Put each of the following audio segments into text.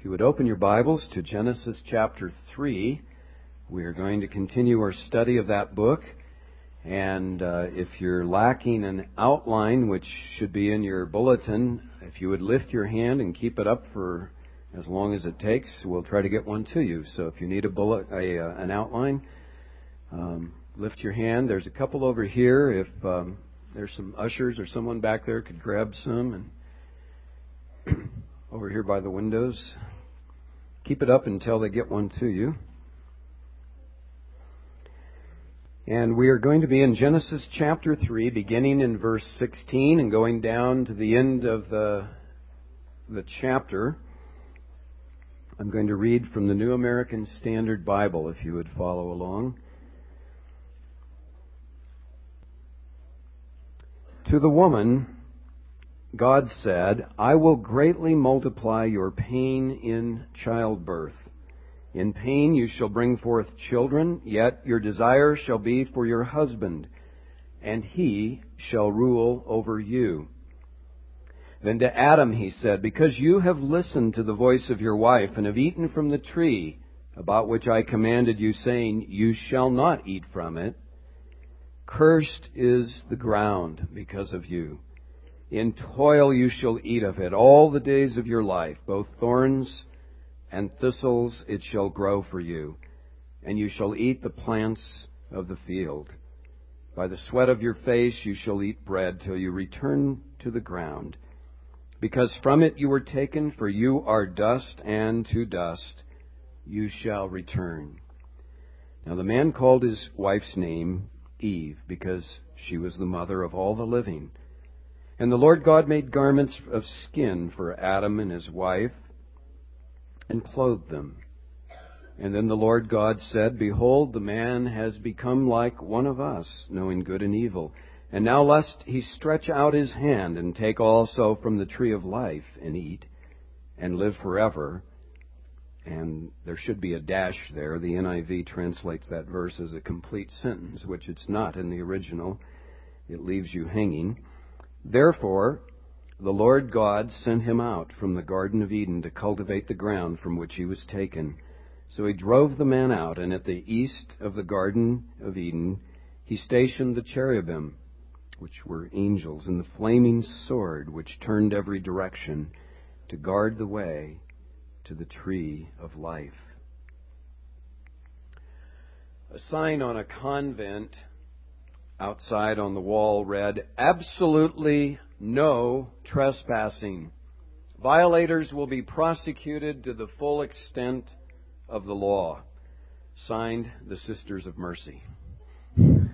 you would open your Bibles to Genesis chapter 3, we are going to continue our study of that book. And if you're lacking an outline, which should be in your bulletin, if you would lift your hand and keep it up for as long as it takes, we'll try to get one to you. So if you need an outline, lift your hand. There's a couple over here. If there's some ushers or someone back there could grab some, and over here by the windows. Keep it up until they get one to you. And we are going to be in Genesis chapter 3, beginning in verse 16 and going down to the end of the chapter. I'm going to read from the New American Standard Bible, if you would follow along. To the woman, God said, I will greatly multiply your pain in childbirth. In pain you shall bring forth children, yet your desire shall be for your husband, and he shall rule over you. Then to Adam he said, because you have listened to the voice of your wife, and have eaten from the tree about which I commanded you, saying, you shall not eat from it, cursed is the ground because of you. In toil you shall eat of it all the days of your life. Both thorns and thistles it shall grow for you, and you shall eat the plants of the field. By the sweat of your face you shall eat bread till you return to the ground. Because from it you were taken, for you are dust, and to dust you shall return. Now the man called his wife's name Eve, because she was the mother of all the living. And the Lord God made garments of skin for Adam and his wife, and clothed them. And then the Lord God said, behold, the man has become like one of us, knowing good and evil. And now lest he stretch out his hand, and take also from the tree of life, and eat, and live forever. And there should be a dash there. The NIV translates that verse as a complete sentence, which it's not in the original. It leaves you hanging. Therefore, the Lord God sent him out from the Garden of Eden to cultivate the ground from which he was taken. So he drove the man out, and at the east of the Garden of Eden he stationed the cherubim, which were angels, and the flaming sword, which turned every direction, to guard the way to the tree of life. A sign on a convent outside on the wall read, absolutely no trespassing. Violators will be prosecuted to the full extent of the law. Signed, the Sisters of Mercy. Well,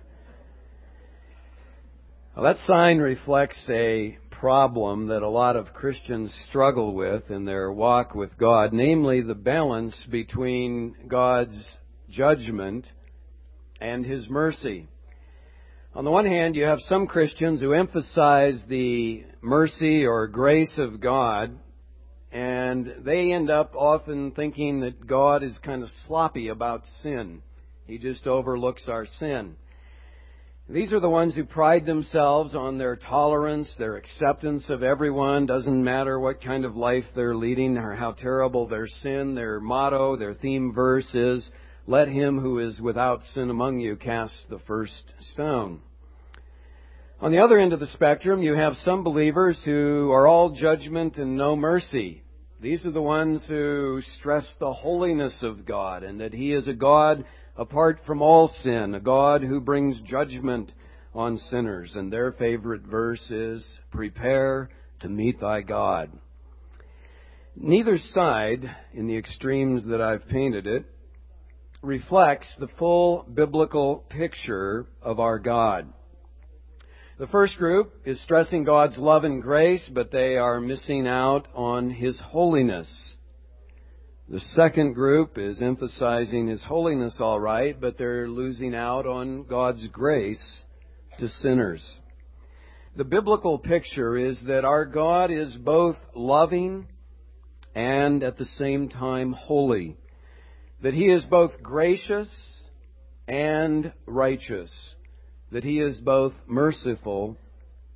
that sign reflects a problem that a lot of Christians struggle with in their walk with God, namely the balance between God's judgment and His mercy. On the one hand, you have some Christians who emphasize the mercy or grace of God, and they end up often thinking that God is kind of sloppy about sin. He just overlooks our sin. These are the ones who pride themselves on their tolerance, their acceptance of everyone. Doesn't matter what kind of life they're leading or how terrible their sin. Their motto, their theme verse is, let him who is without sin among you cast the first stone. On the other end of the spectrum, you have some believers who are all judgment and no mercy. These are the ones who stress the holiness of God and that He is a God apart from all sin, a God who brings judgment on sinners. And their favorite verse is, prepare to meet thy God. Neither side, in the extremes that I've painted it, reflects the full biblical picture of our God. The first group is stressing God's love and grace, but they are missing out on His holiness. The second group is emphasizing His holiness all right, but they're losing out on God's grace to sinners. The biblical picture is that our God is both loving and at the same time holy. That He is both gracious and righteous. That He is both merciful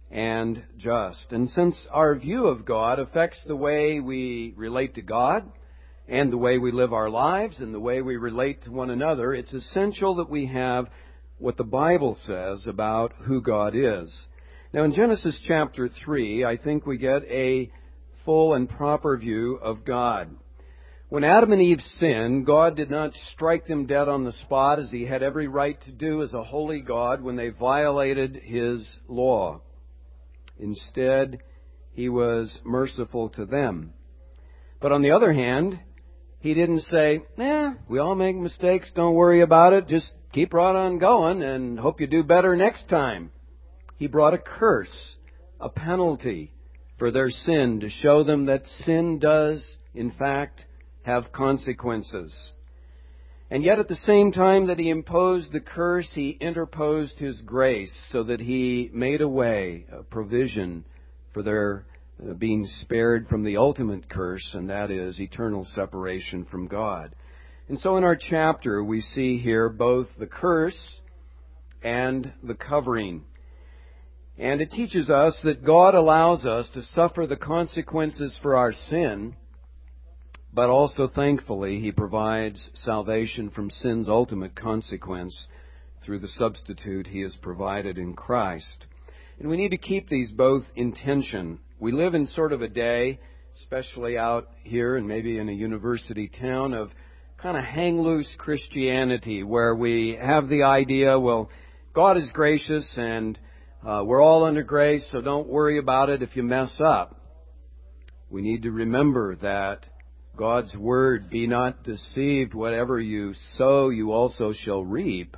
and just. And since our view of God affects the way we relate to God and the way we live our lives and the way we relate to one another, it's essential that we have what the Bible says about who God is. Now, in Genesis chapter 3, I think we get a full and proper view of God. When Adam and Eve sinned, God did not strike them dead on the spot as He had every right to do as a holy God when they violated His law. Instead, He was merciful to them. But on the other hand, He didn't say, we all make mistakes, don't worry about it, just keep right on going and hope you do better next time. He brought a curse, a penalty for their sin to show them that sin does, in fact, have consequences. And yet at the same time that He imposed the curse, He interposed His grace so that He made a way, a provision for their being spared from the ultimate curse, and that is eternal separation from God. And so in our chapter we see here both the curse and the covering. And it teaches us that God allows us to suffer the consequences for our sin, but also, thankfully, He provides salvation from sin's ultimate consequence through the substitute He has provided in Christ. And we need to keep these both in tension. We live in sort of a day, especially out here and maybe in a university town, of kind of hang-loose Christianity, where we have the idea, well, God is gracious and we're all under grace, so don't worry about it if you mess up. We need to remember that God's Word, be not deceived, whatever you sow, you also shall reap,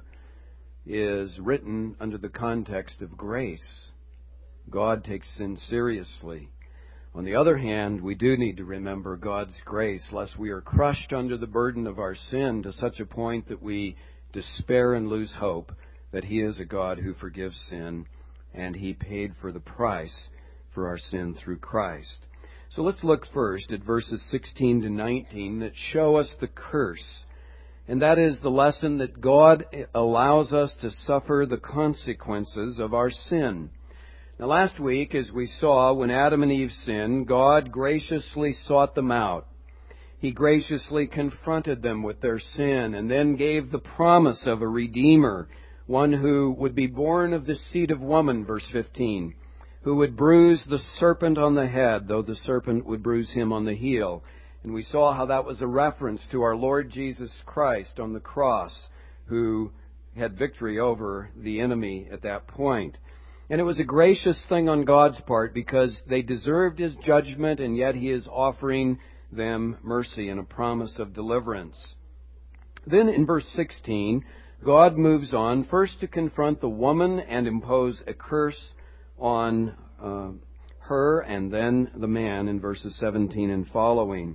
is written under the context of grace. God takes sin seriously. On the other hand, we do need to remember God's grace, lest we are crushed under the burden of our sin to such a point that we despair and lose hope that He is a God who forgives sin, and He paid for the price for our sin through Christ. So let's look first at verses 16 to 19 that show us the curse. And that is the lesson that God allows us to suffer the consequences of our sin. Now last week, as we saw, when Adam and Eve sinned, God graciously sought them out. He graciously confronted them with their sin and then gave the promise of a Redeemer, one who would be born of the seed of woman, verse 15, who would bruise the serpent on the head, though the serpent would bruise him on the heel. And we saw how that was a reference to our Lord Jesus Christ on the cross, who had victory over the enemy at that point. And it was a gracious thing on God's part because they deserved His judgment, and yet He is offering them mercy and a promise of deliverance. Then in verse 16, God moves on first to confront the woman and impose a curse on her, and then the man in verses 17 and following.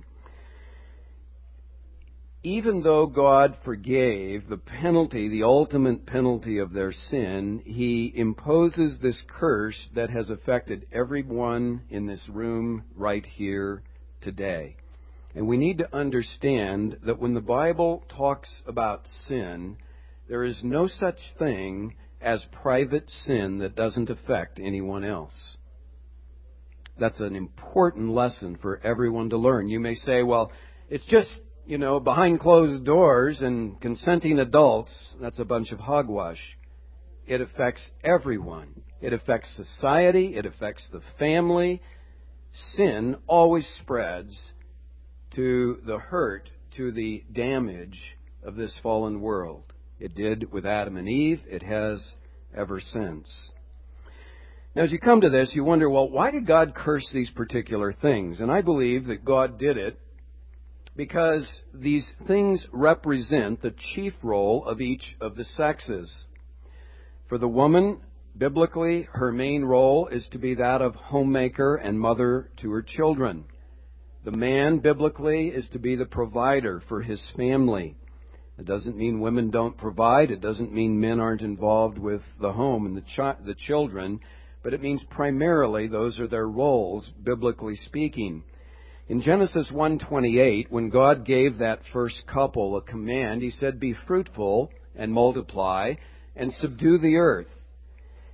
Even though God forgave the penalty, the ultimate penalty of their sin, He imposes this curse that has affected everyone in this room right here today. And we need to understand that when the Bible talks about sin, there is no such thing as private sin that doesn't affect anyone else. That's an important lesson for everyone to learn. You may say, well, it's just, behind closed doors and consenting adults. That's a bunch of hogwash. It affects everyone. It affects society. It affects the family. Sin always spreads to the hurt, to the damage of this fallen world. It did with Adam and Eve. It has ever since. Now, as you come to this, you wonder, well, why did God curse these particular things? And I believe that God did it because these things represent the chief role of each of the sexes. For the woman, biblically, her main role is to be that of homemaker and mother to her children. The man, biblically, is to be the provider for his family. It doesn't mean women don't provide. It doesn't mean men aren't involved with the home and the children. But it means primarily those are their roles, biblically speaking. In Genesis 1:28, when God gave that first couple a command, He said, "Be fruitful and multiply and subdue the earth."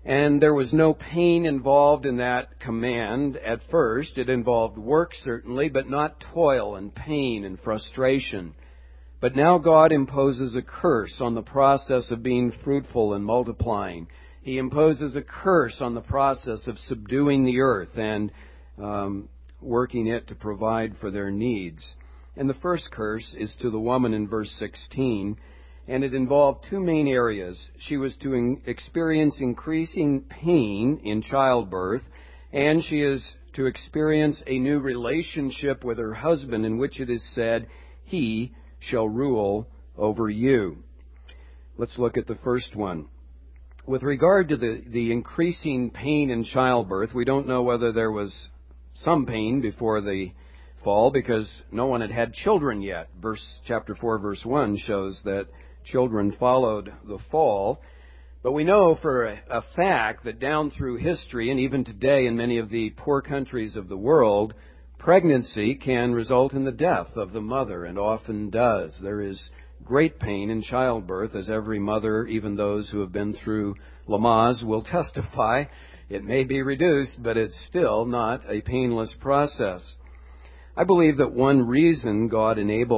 And there was no pain involved in that command at first. It involved work, certainly, but not toil and pain and frustration. But now God imposes a curse on the process of being fruitful and multiplying. He imposes a curse on the process of subduing the earth and working it to provide for their needs. And the first curse is to the woman in verse 16, and it involved two main areas. She was to experience increasing pain in childbirth, and she is to experience a new relationship with her husband in which it is said, "He shall rule over you." Let's look at the first one. With regard to the increasing pain in childbirth, we don't know whether there was some pain before the fall because no one had children yet. Chapter 4, verse 1 shows that children followed the fall. But we know for a fact that down through history and even today in many of the poor countries of the world, pregnancy can result in the death of the mother, and often does. There is great pain in childbirth, as every mother, even those who have been through Lamaze, will testify. It may be reduced, but it's still not a painless process. I believe that one reason God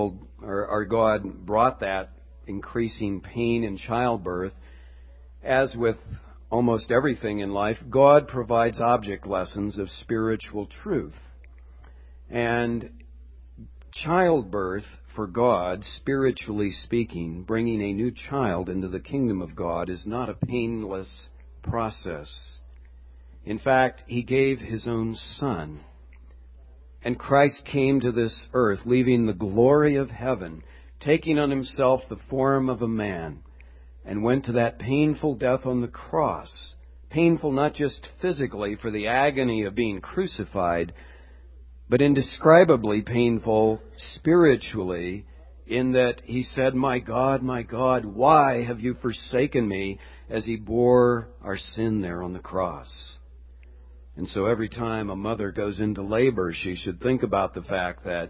God brought that increasing pain in childbirth, as with almost everything in life, God provides object lessons of spiritual truth. And childbirth for God, spiritually speaking, bringing a new child into the kingdom of God, is not a painless process. In fact, He gave His own Son. And Christ came to this earth, leaving the glory of heaven, taking on Himself the form of a man, and went to that painful death on the cross. Painful not just physically for the agony of being crucified, but indescribably painful spiritually, in that He said, my God, why have you forsaken me?" as He bore our sin there on the cross. And so every time a mother goes into labor, she should think about the fact that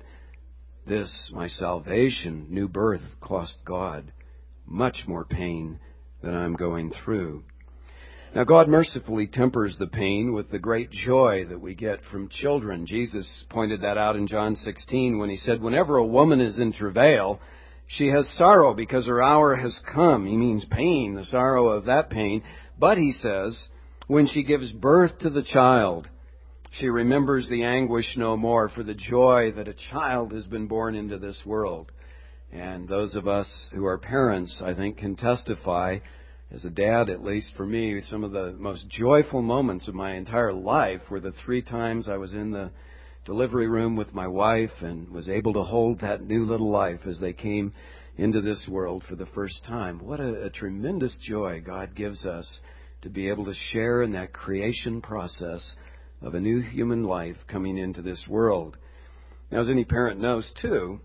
this, my salvation, new birth, cost God much more pain than I'm going through. Now, God mercifully tempers the pain with the great joy that we get from children. Jesus pointed that out in John 16 when He said, "Whenever a woman is in travail, she has sorrow because her hour has come." He means pain, the sorrow of that pain. But He says, when she gives birth to the child, she remembers the anguish no more for the joy that a child has been born into this world. And those of us who are parents, I think, can testify, as a dad, at least for me, some of the most joyful moments of my entire life were the 3 times I was in the delivery room with my wife and was able to hold that new little life as they came into this world for the first time. What a tremendous joy God gives us to be able to share in that creation process of a new human life coming into this world. Now, as any parent knows, too,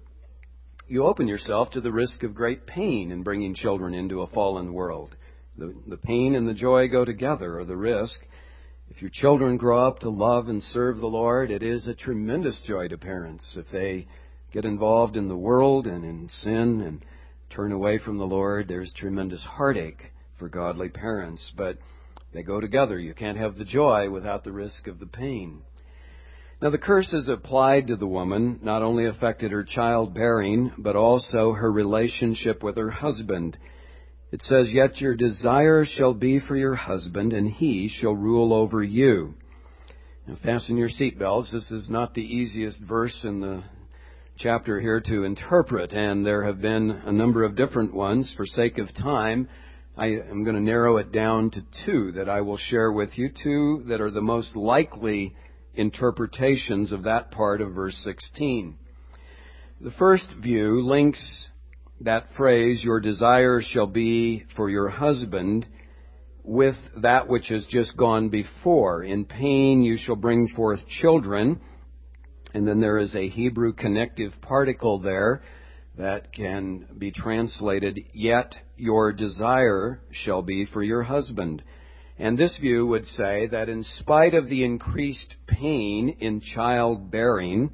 you open yourself to the risk of great pain in bringing children into a fallen world. The pain and the joy go together, or the risk. If your children grow up to love and serve the Lord, it is a tremendous joy to parents. If they get involved in the world and in sin and turn away from the Lord, there's tremendous heartache for godly parents. But they go together. You can't have the joy without the risk of the pain. Now, the curses applied to the woman not only affected her childbearing, but also her relationship with her husband. It says, "Yet your desire shall be for your husband, and he shall rule over you." Now, fasten your seatbelts. This is not the easiest verse in the chapter here to interpret, and there have been a number of different ones. For sake of time, I am going to narrow it down to 2 that I will share with you, 2 that are the most likely interpretations of that part of verse 16. The first view links that phrase, "your desire shall be for your husband," with that which has just gone before. "In pain you shall bring forth children." And then there is a Hebrew connective particle there that can be translated, "Yet your desire shall be for your husband." And this view would say that in spite of the increased pain in childbearing,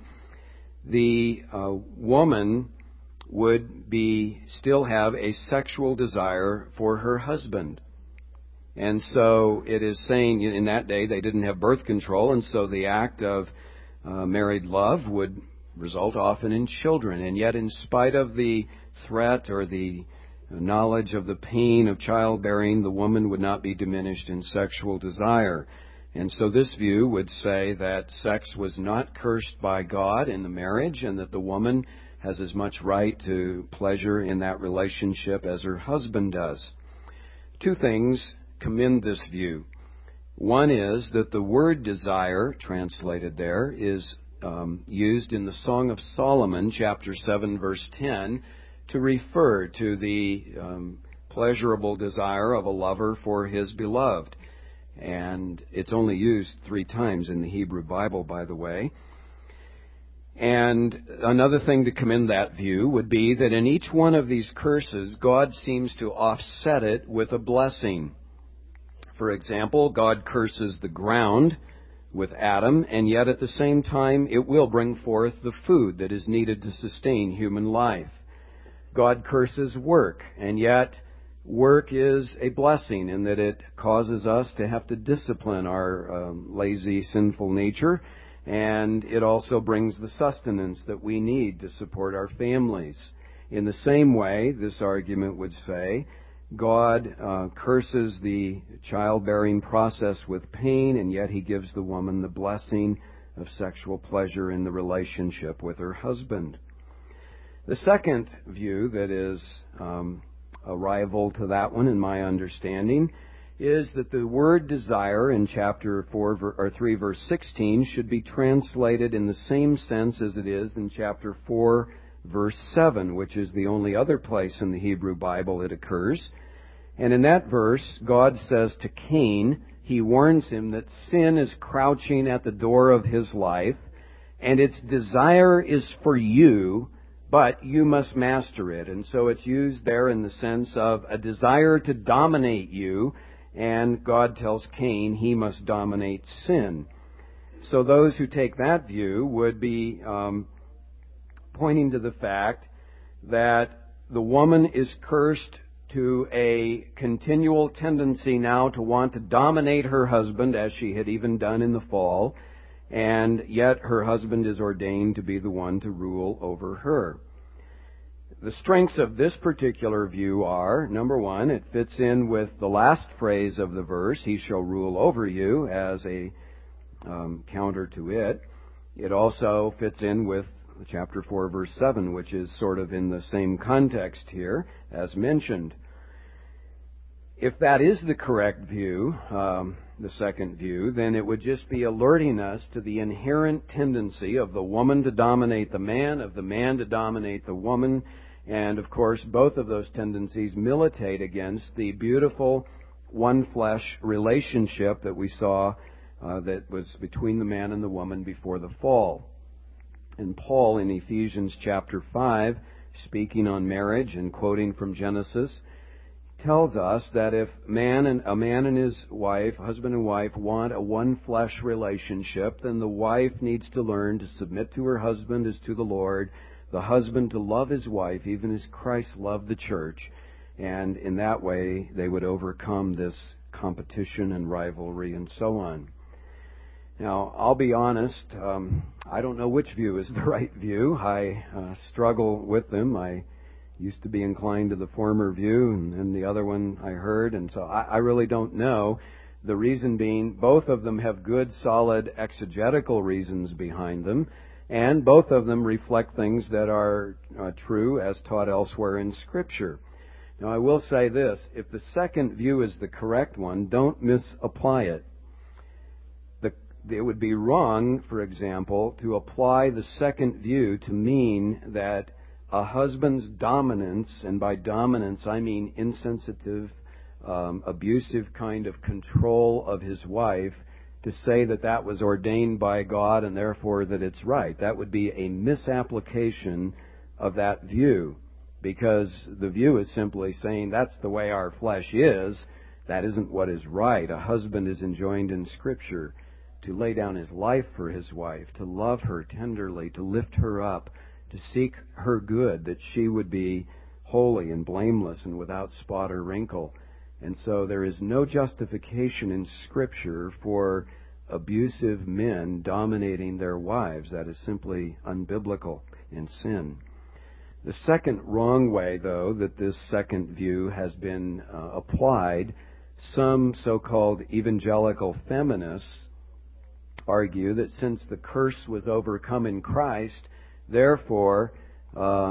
the woman would still have a sexual desire for her husband. And so it is saying in that day they didn't have birth control, and so the act of married love would result often in children. And yet, in spite of the threat or the knowledge of the pain of childbearing, the woman would not be diminished in sexual desire. And so this view would say that sex was not cursed by God in the marriage, and that the woman has as much right to pleasure in that relationship as her husband does. Two things commend this view. One is that the word desire, translated there, is used in the Song of Solomon, chapter 7, verse 10, to refer to the pleasurable desire of a lover for his beloved. And it's only used 3 times in the Hebrew Bible, by the way. And another thing to commend that view would be that in each one of these curses, God seems to offset it with a blessing. For example, God curses the ground with Adam, and yet at the same time it will bring forth the food that is needed to sustain human life. God curses work, and yet work is a blessing in that it causes us to have to discipline our lazy, sinful nature, and it also brings the sustenance that we need to support our families. In the same way, this argument would say, God curses the childbearing process with pain, and yet He gives the woman the blessing of sexual pleasure in the relationship with her husband. The second view that is a rival to that one in my understanding is that the word desire in chapter 3 verse 16 should be translated in the same sense as it is in chapter 4 verse 7, which is the only other place in the Hebrew Bible it occurs. And in that verse, God says to Cain, He warns him that sin is crouching at the door of his life, and its desire is for you, but you must master it. And so it's used there in the sense of a desire to dominate you, and God tells Cain he must dominate sin. So those who take that view would be pointing to the fact that the woman is cursed to a continual tendency now to want to dominate her husband, as she had even done in the fall, and yet her husband is ordained to be the one to rule over her. The strengths of this particular view are, number one, it fits in with the last phrase of the verse, He shall rule over you, as a counter to it. It also fits in with chapter 4, verse 7, which is sort of in the same context here, as mentioned. If that is the correct view, the second view, then it would just be alerting us to the inherent tendency of the woman to dominate the man, of the man to dominate the woman, and of course both of those tendencies militate against the beautiful one-flesh relationship that we saw that was between the man and the woman before the fall. And Paul in Ephesians chapter 5, speaking on marriage and quoting from Genesis, tells us that if a man and his wife, husband and wife, want a one-flesh relationship, then the wife needs to learn to submit to her husband as to the Lord, the husband to love his wife, even as Christ loved the church. And in that way, they would overcome this competition and rivalry and so on. Now, I'll be honest, I don't know which view is the right view. I struggle with them. I used to be inclined to the former view, and the other one I heard, and so I really don't know. The reason being, both of them have good, solid exegetical reasons behind them, and both of them reflect things that are true as taught elsewhere in Scripture. Now, I will say this, if the second view is the correct one, don't misapply it. It would be wrong, for example, to apply the second view to mean that a husband's dominance, and by dominance I mean insensitive, abusive kind of control of his wife, to say that that was ordained by God and therefore that it's right. That would be a misapplication of that view, because the view is simply saying that's the way our flesh is. That isn't what is right. A husband is enjoined in Scripture to lay down his life for his wife, to love her tenderly, to lift her up, to seek her good, that she would be holy and blameless and without spot or wrinkle. And so there is no justification in Scripture for abusive men dominating their wives. That is simply unbiblical and sin. The second wrong way, though, that this second view has been applied, some so-called evangelical feminists argue that since the curse was overcome in Christ, therefore a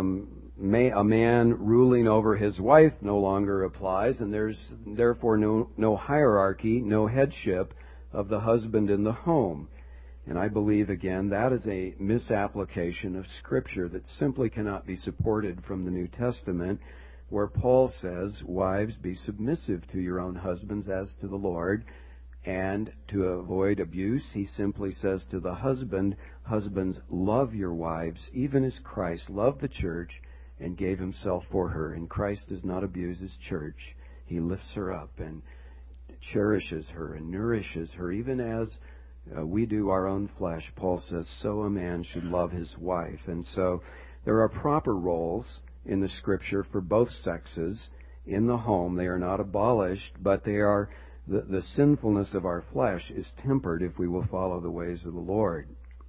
man ruling over his wife no longer applies, and there's therefore no hierarchy, no headship of the husband in the home. And I believe, again, that is a misapplication of Scripture that simply cannot be supported from the New Testament, where Paul says, "Wives, be submissive to your own husbands as to the Lord." And to avoid abuse, he simply says to the husband, "Husbands, love your wives, even as Christ loved the church and gave himself for her." And Christ does not abuse his church. He lifts her up and cherishes her and nourishes her, even as we do our own flesh. Paul says, so a man should love his wife. And so there are proper roles in the Scripture for both sexes in the home. They are not abolished, but they are the sinfulness of our flesh is tempered if we will follow the ways of the Lord.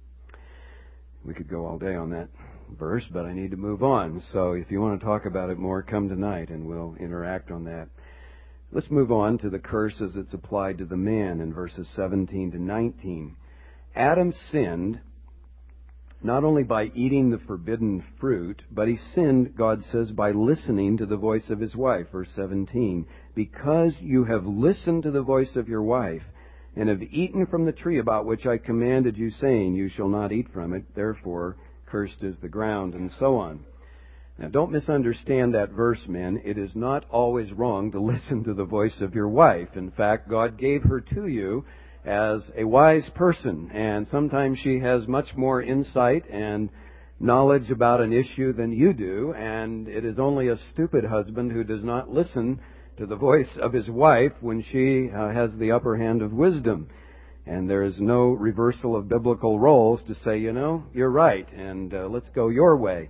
We could go all day on that verse, but I need to move on. So if you want to talk about it more, come tonight and we'll interact on that. Let's move on to the curse as it's applied to the man in verses 17 to 19. Adam sinned not only by eating the forbidden fruit, but he sinned, God says, by listening to the voice of his wife. Verse 17, because you have listened to the voice of your wife, and have eaten from the tree about which I commanded you, saying, you shall not eat from it, therefore cursed is the ground, and so on. Now, don't misunderstand that verse, men. It is not always wrong to listen to the voice of your wife. In fact, God gave her to you as a wise person, and sometimes she has much more insight and knowledge about an issue than you do, and it is only a stupid husband who does not listen to the voice of his wife when she has the upper hand of wisdom. And there is no reversal of biblical roles to say, you're right, and let's go your way.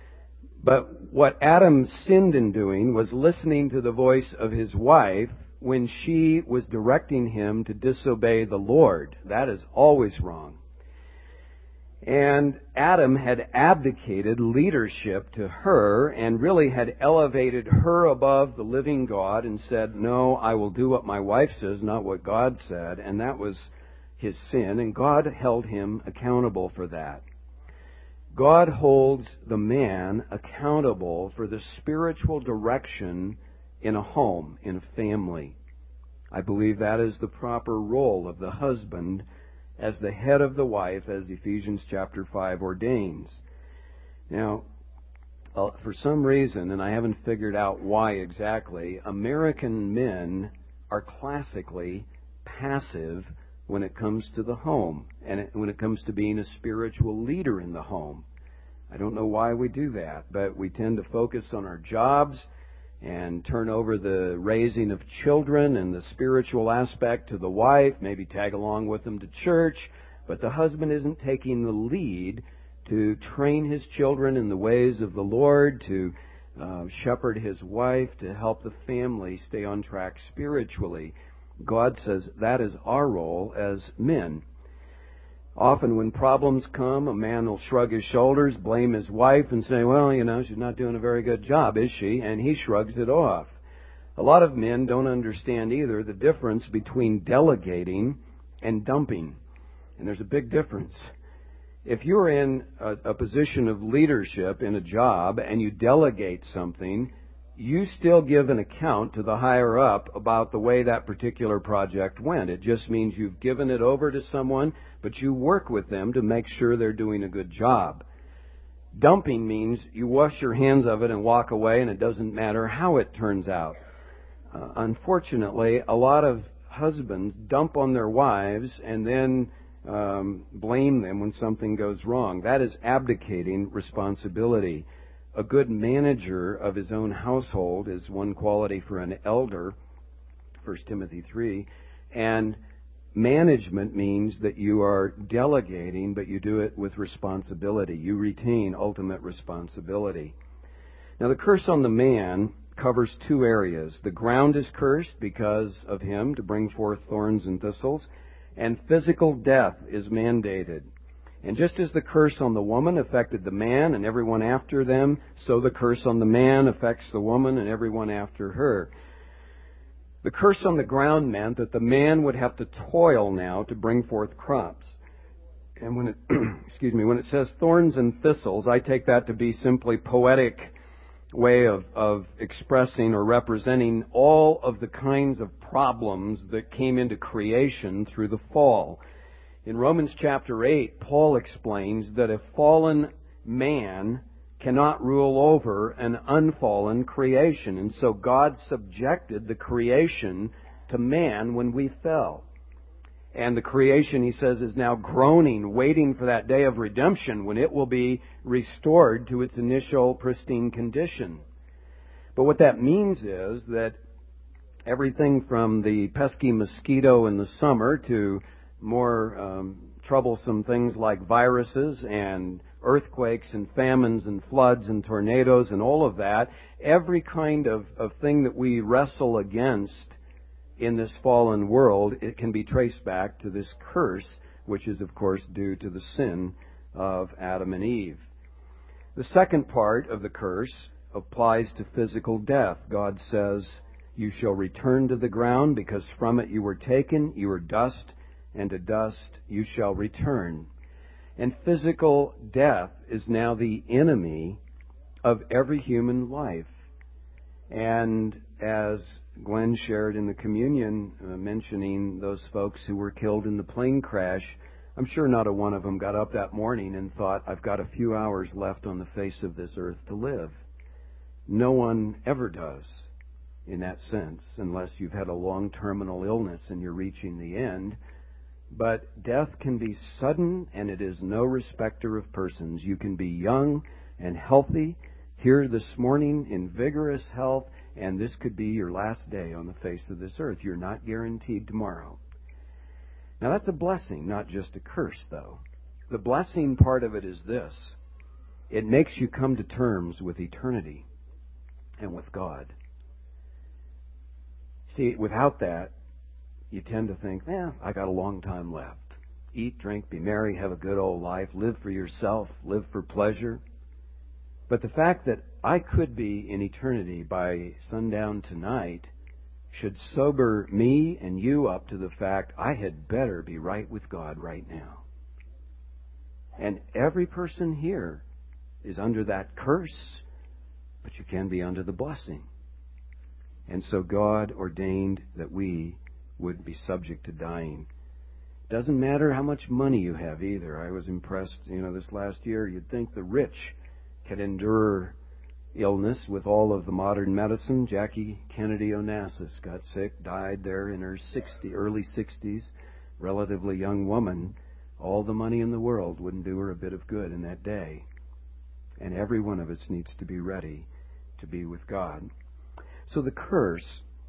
But what Adam sinned in doing was listening to the voice of his wife when she was directing him to disobey the Lord. That is always wrong. And Adam had abdicated leadership to her and really had elevated her above the living God and said, no, I will do what my wife says, not what God said. And that was his sin, and God held him accountable for that. God holds the man accountable for the spiritual direction in a home, in a family. I believe that is the proper role of the husband as the head of the wife, as Ephesians chapter 5 ordains. Now, for some reason, and I haven't figured out why exactly, American men are classically passive when it comes to the home and when it comes to being a spiritual leader in the home. I don't know why we do that, but we tend to focus on our jobs and turn over the raising of children and the spiritual aspect to the wife, maybe tag along with them to church, but the husband isn't taking the lead to train his children in the ways of the Lord, to shepherd his wife, to help the family stay on track spiritually. God says that is our role as men. Often when problems come, a man will shrug his shoulders, blame his wife, and say, well, she's not doing a very good job, is she? And he shrugs it off. A lot of men don't understand either the difference between delegating and dumping. And there's a big difference. If you're in a position of leadership in a job and you delegate something, you still give an account to the higher up about the way that particular project went. It just means you've given it over to someone, but you work with them to make sure they're doing a good job. Dumping means you wash your hands of it and walk away, and it doesn't matter how it turns out. Unfortunately, a lot of husbands dump on their wives and then blame them when something goes wrong. That is abdicating responsibility. A good manager of his own household is one quality for an elder, 1 Timothy 3. And management means that you are delegating, but you do it with responsibility. You retain ultimate responsibility. Now, the curse on the man covers two areas. The ground is cursed because of him to bring forth thorns and thistles, and physical death is mandated. And just as the curse on the woman affected the man and everyone after them, so the curse on the man affects the woman and everyone after her. The curse on the ground meant that the man would have to toil now to bring forth crops. And when it, when it says thorns and thistles, I take that to be simply poetic way of expressing or representing all of the kinds of problems that came into creation through the fall. In Romans chapter 8, Paul explains that a fallen man cannot rule over an unfallen creation. And so God subjected the creation to man when we fell. And the creation, he says, is now groaning, waiting for that day of redemption when it will be restored to its initial pristine condition. But what that means is that everything from the pesky mosquito in the summer to more troublesome things like viruses and earthquakes and famines and floods and tornadoes and all of that, every kind of thing that we wrestle against in this fallen world, it can be traced back to this curse, which is, of course, due to the sin of Adam and Eve. The second part of the curse applies to physical death. God says, "You shall return to the ground, because from it you were taken. You are dust, and to dust you shall return." And physical death is now the enemy of every human life. And as Glenn shared in the communion, mentioning those folks who were killed in the plane crash, I'm sure not a one of them got up that morning and thought, I've got a few hours left on the face of this earth to live. No one ever does in that sense, unless you've had a long terminal illness and you're reaching the end. But death can be sudden, and it is no respecter of persons. You can be young and healthy here this morning in vigorous health, and this could be your last day on the face of this earth. You're not guaranteed tomorrow. Now that's a blessing, not just a curse, though. The blessing part of it is this. It makes you come to terms with eternity and with God. See, without that, you tend to think, I got a long time left. Eat, drink, be merry, have a good old life, live for yourself, live for pleasure. But the fact that I could be in eternity by sundown tonight should sober me and you up to the fact I had better be right with God right now. And every person here is under that curse, but you can be under the blessing. And so God ordained that we would be subject to dying. Doesn't matter how much money you have either. I was impressed, this last year, you'd think the rich could endure illness with all of the modern medicine. Jackie Kennedy Onassis got sick, died there in her early 60s, relatively young woman. All the money in the world wouldn't do her a bit of good in that day. And every one of us needs to be ready to be with God. So the curse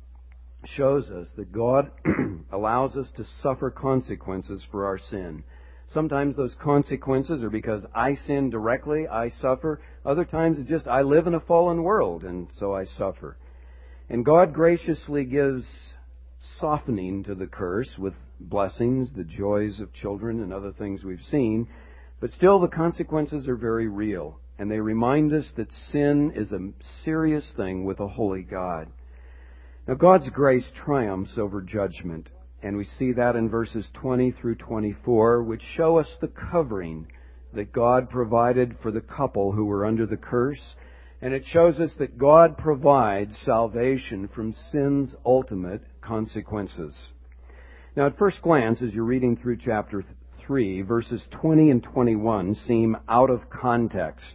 shows us that God allows us to suffer consequences for our sin. Sometimes those consequences are because I sin directly, I suffer. Other times it's just I live in a fallen world, and so I suffer. And God graciously gives softening to the curse with blessings, the joys of children and other things we've seen. But still the consequences are very real. And they remind us that sin is a serious thing with a holy God. Now God's grace triumphs over judgment. And we see that in verses 20 through 24, which show us the covering that God provided for the couple who were under the curse. And it shows us that God provides salvation from sin's ultimate consequences. Now, at first glance, as you're reading through chapter 3, verses 20 and 21 seem out of context.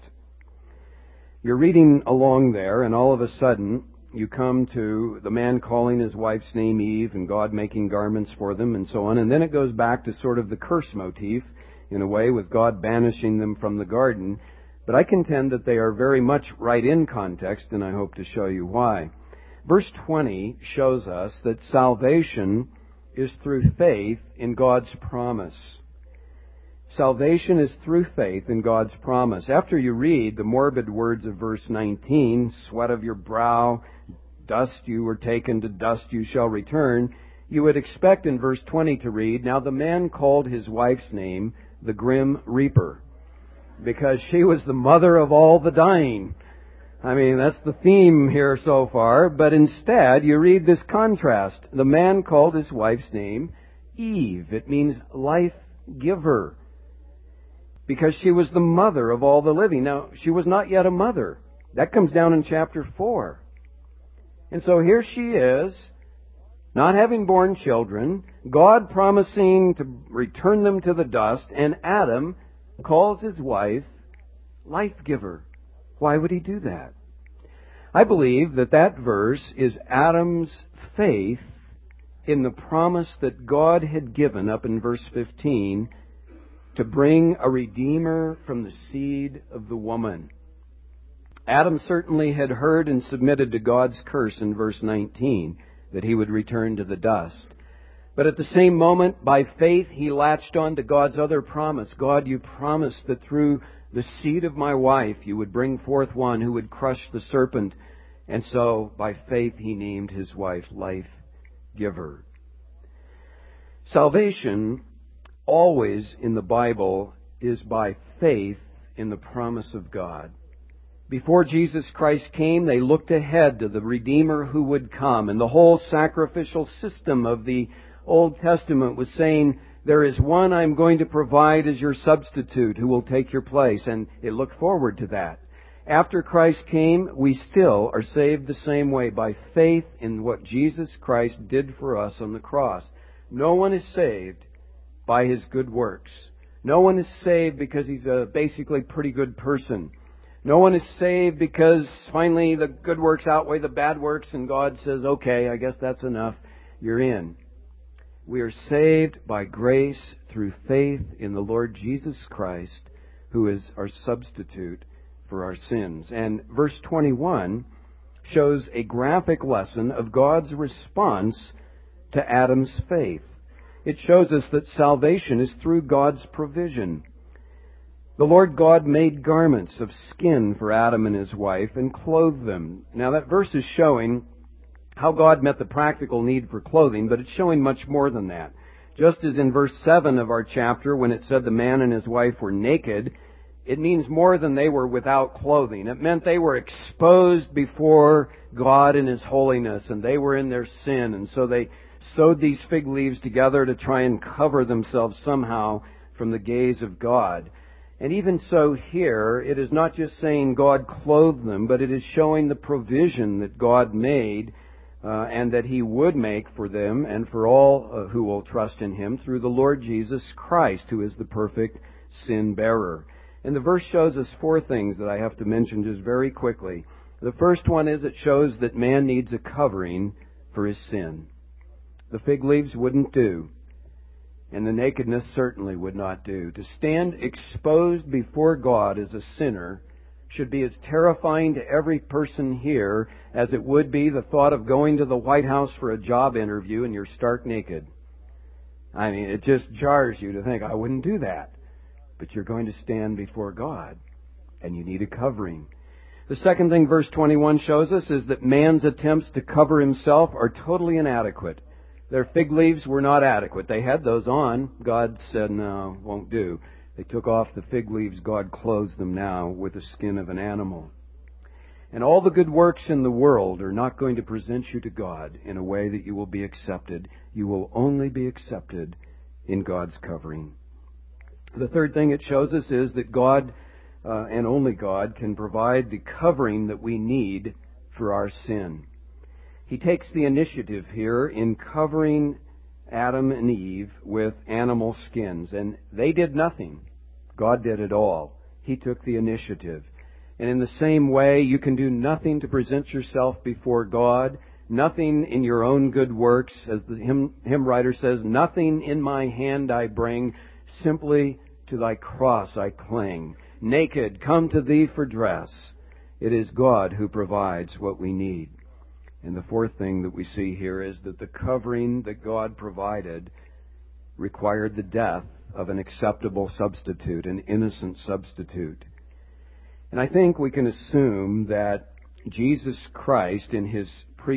You're reading along there, and all of a sudden, you come to the man calling his wife's name Eve and God making garments for them and so on. And then it goes back to sort of the curse motif, in a way, with God banishing them from the garden. But I contend that they are very much right in context, and I hope to show you why. Verse 20 shows us that salvation is through faith in God's promise. Salvation is through faith in God's promise. After you read the morbid words of verse 19, sweat of your brow, dust you were taken, to dust you shall return, you would expect in verse 20 to read, now the man called his wife's name the Grim Reaper, because she was the mother of all the dying. I mean, that's the theme here so far, but instead you read this contrast. The man called his wife's name Eve. It means life giver, because she was the mother of all the living. Now, she was not yet a mother. That comes down in chapter 4. And so here she is, not having borne children, God promising to return them to the dust, and Adam calls his wife life giver. Why would he do that? I believe that that verse is Adam's faith in the promise that God had given up in verse 15 to bring a Redeemer from the seed of the woman. Adam certainly had heard and submitted to God's curse in verse 19, that he would return to the dust. But at the same moment, by faith, he latched on to God's other promise. God, you promised that through the seed of my wife, you would bring forth one who would crush the serpent. And so, by faith, he named his wife Life Giver. Salvation, always in the Bible, is by faith in the promise of God. Before Jesus Christ came, they looked ahead to the Redeemer who would come. And the whole sacrificial system of the Old Testament was saying, there is one I'm going to provide as your substitute who will take your place. And it looked forward to that. After Christ came, we still are saved the same way, by faith in what Jesus Christ did for us on the cross. No one is saved by his good works. No one is saved because he's a basically pretty good person. No one is saved because finally the good works outweigh the bad works and God says, okay, I guess that's enough. You're in. We are saved by grace through faith in the Lord Jesus Christ, who is our substitute for our sins. And verse 21 shows a graphic lesson of God's response to Adam's faith. It shows us that salvation is through God's provision. The Lord God made garments of skin for Adam and his wife and clothed them. Now that verse is showing how God met the practical need for clothing, but it's showing much more than that. Just as in verse 7 of our chapter, when it said the man and his wife were naked, it means more than they were without clothing. It meant they were exposed before God in His holiness, and they were in their sin, and so they sewed these fig leaves together to try and cover themselves somehow from the gaze of God. And even so here, it is not just saying God clothed them, but it is showing the provision that God made and that He would make for them and for all who will trust in Him through the Lord Jesus Christ, who is the perfect sin bearer. And the verse shows us four things that I have to mention just very quickly. The first one is it shows that man needs a covering for his sin. The fig leaves wouldn't do. And the nakedness certainly would not do. To stand exposed before God as a sinner should be as terrifying to every person here as it would be the thought of going to the White House for a job interview and you're stark naked. I mean, it just jars you to think, I wouldn't do that. But you're going to stand before God, and you need a covering. The second thing verse 21 shows us is that man's attempts to cover himself are totally inadequate. Their fig leaves were not adequate. They had those on. God said, no, won't do. They took off the fig leaves. God clothes them now with the skin of an animal. And all the good works in the world are not going to present you to God in a way that you will be accepted. You will only be accepted in God's covering. The third thing it shows us is that God, and only God, can provide the covering that we need for our sin. He takes the initiative here in covering Adam and Eve with animal skins. And they did nothing. God did it all. He took the initiative. And in the same way, you can do nothing to present yourself before God, nothing in your own good works. As the hymn writer says, nothing in my hand I bring, simply to thy cross I cling. Naked, come to thee for dress. It is God who provides what we need. And the fourth thing that we see here is that the covering that God provided required the death of an acceptable substitute, an innocent substitute. And I think we can assume that Jesus Christ, in a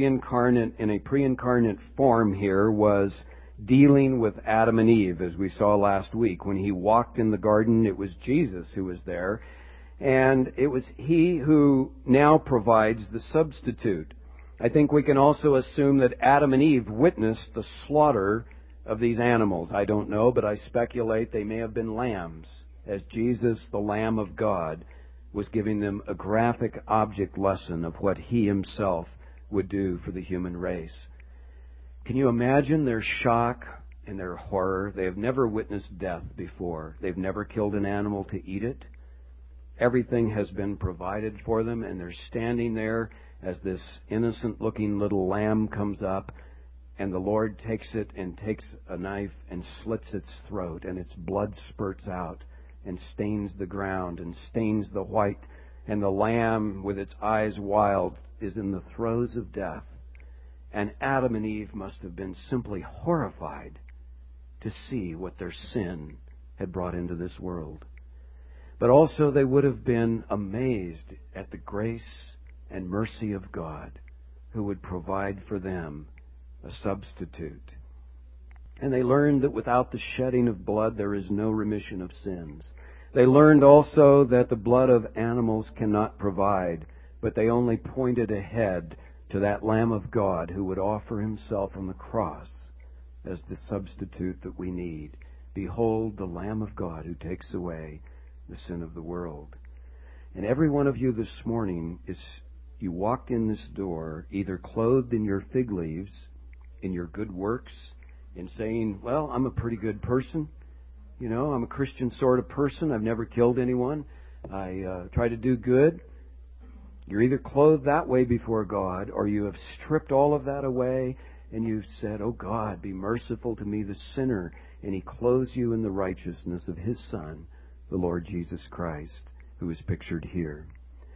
pre-incarnate form here, was dealing with Adam and Eve, as we saw last week. When he walked in the garden, it was Jesus who was there, and it was he who now provides the substitute. I think we can also assume that Adam and Eve witnessed the slaughter of these animals. I don't know, but I speculate they may have been lambs, as Jesus, the Lamb of God, was giving them a graphic object lesson of what he himself would do for the human race. Can you imagine their shock and their horror? They have never witnessed death before. They've never killed an animal to eat it. Everything has been provided for them, and they're standing there as this innocent-looking little lamb comes up, and the Lord takes it and takes a knife and slits its throat, and its blood spurts out and stains the ground and stains the white, and the lamb, with its eyes wild, is in the throes of death. And Adam and Eve must have been simply horrified to see what their sin had brought into this world. But also they would have been amazed at the grace and mercy of God, who would provide for them a substitute. And they learned that without the shedding of blood there is no remission of sins. They learned also that the blood of animals cannot provide, but they only pointed ahead to that Lamb of God who would offer himself on the cross as the substitute that we need. Behold, the Lamb of God who takes away the sin of the world. And every one of you this morning, you walked in this door either clothed in your fig leaves, in your good works, in saying, well, I'm a pretty good person. You know, I'm a Christian sort of person. I've never killed anyone. I try to do good. You're either clothed that way before God, or you have stripped all of that away and you've said, oh God, be merciful to me, the sinner. And he clothes you in the righteousness of his Son, the Lord Jesus Christ, who is pictured here.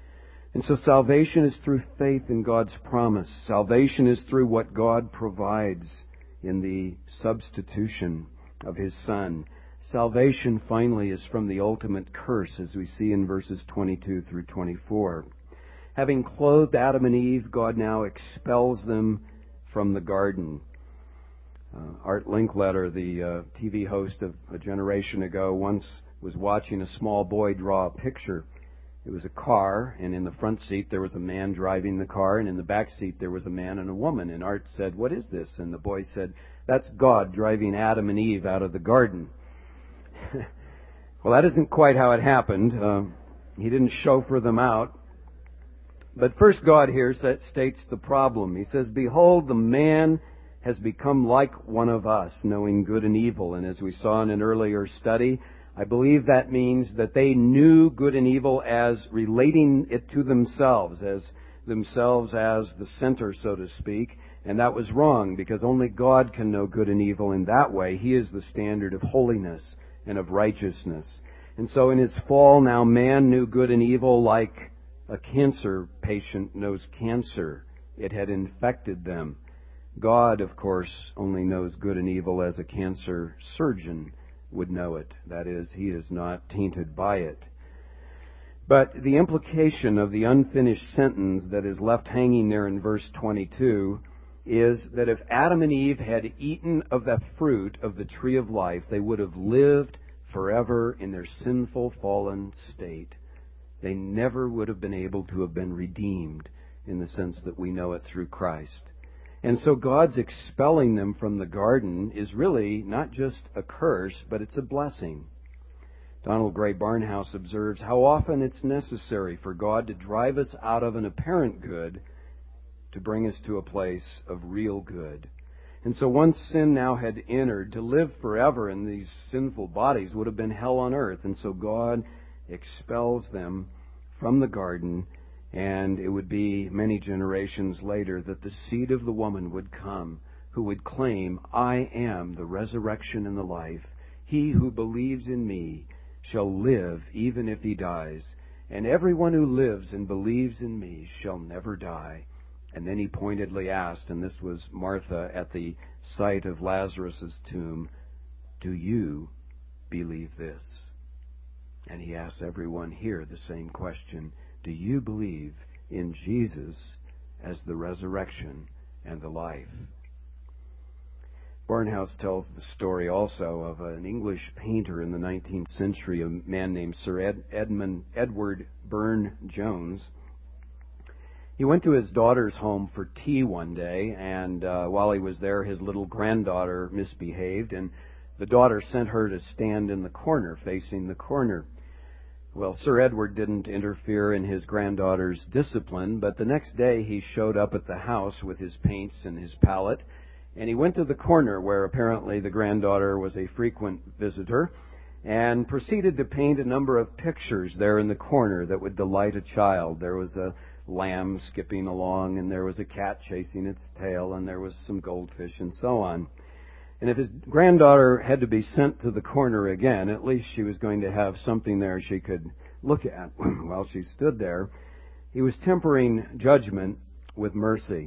And so salvation is through faith in God's promise. Salvation is through what God provides in the substitution of his Son. Salvation, finally, is from the ultimate curse, as we see in verses 22 through 24. Having clothed Adam and Eve, God now expels them from the garden. Art Linkletter, the TV host of a generation ago, once was watching a small boy draw a picture. It was a car, and in the front seat there was a man driving the car, and in the back seat there was a man and a woman. And Art said, what is this? And the boy said, that's God driving Adam and Eve out of the garden. Well, that isn't quite how it happened. He didn't chauffeur them out. But first, God here states the problem. He says, behold, the man has become like one of us, knowing good and evil. And as we saw in an earlier study, I believe that means that they knew good and evil as relating it to themselves as the center, so to speak. And that was wrong, because only God can know good and evil in that way. He is the standard of holiness and of righteousness. And so in his fall, now man knew good and evil like a cancer patient knows cancer. It had infected them. God, of course, only knows good and evil as a cancer surgeon would know it. That is, he is not tainted by it. But the implication of the unfinished sentence that is left hanging there in verse 22 is that if Adam and Eve had eaten of the fruit of the tree of life, they would have lived forever in their sinful, fallen state. They never would have been able to have been redeemed in the sense that we know it through Christ. And so God's expelling them from the garden is really not just a curse, but it's a blessing. Donald Gray Barnhouse observes how often it's necessary for God to drive us out of an apparent good to bring us to a place of real good. And so once sin now had entered, to live forever in these sinful bodies would have been hell on earth. And so God expels them from the garden, and it would be many generations later that the seed of the woman would come who would claim, I am the resurrection and the life. He who believes in me shall live even if he dies, and everyone who lives and believes in me shall never die. And then he pointedly asked, and this was Martha at the site of Lazarus' tomb, Do you believe this? And he asks everyone here the same question. Do you believe in Jesus as the resurrection and the life? Barnhouse tells the story also of an English painter in the 19th century, a man named Sir Edward Burne-Jones. He went to his daughter's home for tea one day, and while he was there, his little granddaughter misbehaved, and the daughter sent her to stand in the corner, facing the corner. Well, Sir Edward didn't interfere in his granddaughter's discipline, but the next day he showed up at the house with his paints and his palette, and he went to the corner where apparently the granddaughter was a frequent visitor, and proceeded to paint a number of pictures there in the corner that would delight a child. There was a lamb skipping along, and there was a cat chasing its tail, and there was some goldfish and so on. And if his granddaughter had to be sent to the corner again, at least she was going to have something there she could look at while she stood there. He was tempering judgment with mercy.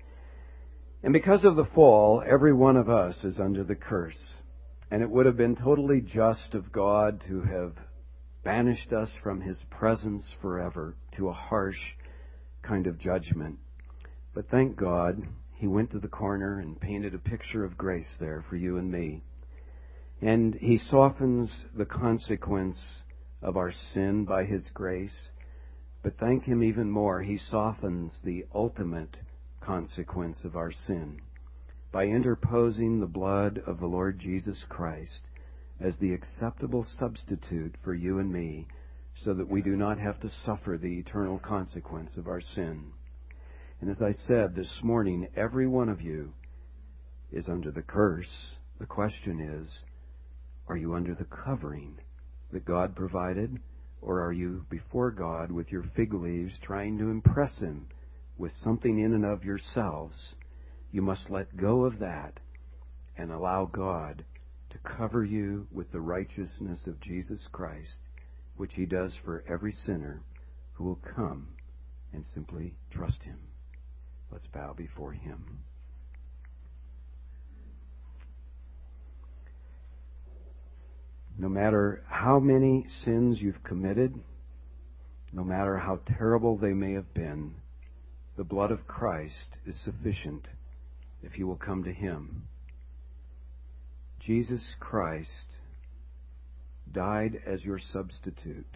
And because of the fall, every one of us is under the curse. And it would have been totally just of God to have banished us from His presence forever to a harsh kind of judgment. But thank God, He went to the corner and painted a picture of grace there for you and me. And He softens the consequence of our sin by His grace. But thank Him even more, He softens the ultimate consequence of our sin by interposing the blood of the Lord Jesus Christ as the acceptable substitute for you and me, so that we do not have to suffer the eternal consequence of our sin. And as I said this morning, every one of you is under the curse. The question is, are you under the covering that God provided, or are you before God with your fig leaves trying to impress Him with something in and of yourselves? You must let go of that and allow God to cover you with the righteousness of Jesus Christ, which He does for every sinner who will come and simply trust Him. Let's bow before Him. No matter how many sins you've committed, no matter how terrible they may have been, the blood of Christ is sufficient if you will come to Him. Jesus Christ died as your substitute.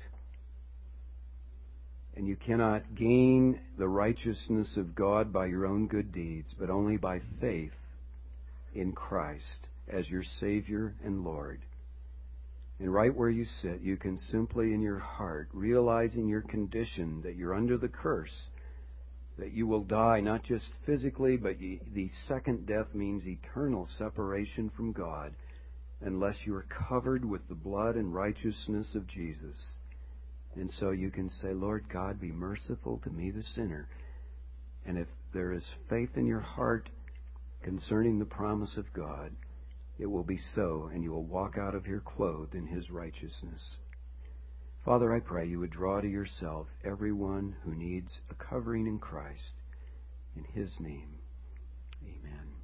And you cannot gain the righteousness of God by your own good deeds, but only by faith in Christ as your Savior and Lord. And right where you sit, you can simply in your heart, realizing your condition, that you're under the curse, that you will die not just physically, but the second death means eternal separation from God unless you are covered with the blood and righteousness of Jesus. And so you can say, Lord God, be merciful to me, the sinner. And if there is faith in your heart concerning the promise of God, it will be so, and you will walk out of here clothed in His righteousness. Father, I pray you would draw to yourself everyone who needs a covering in Christ. In His name, amen.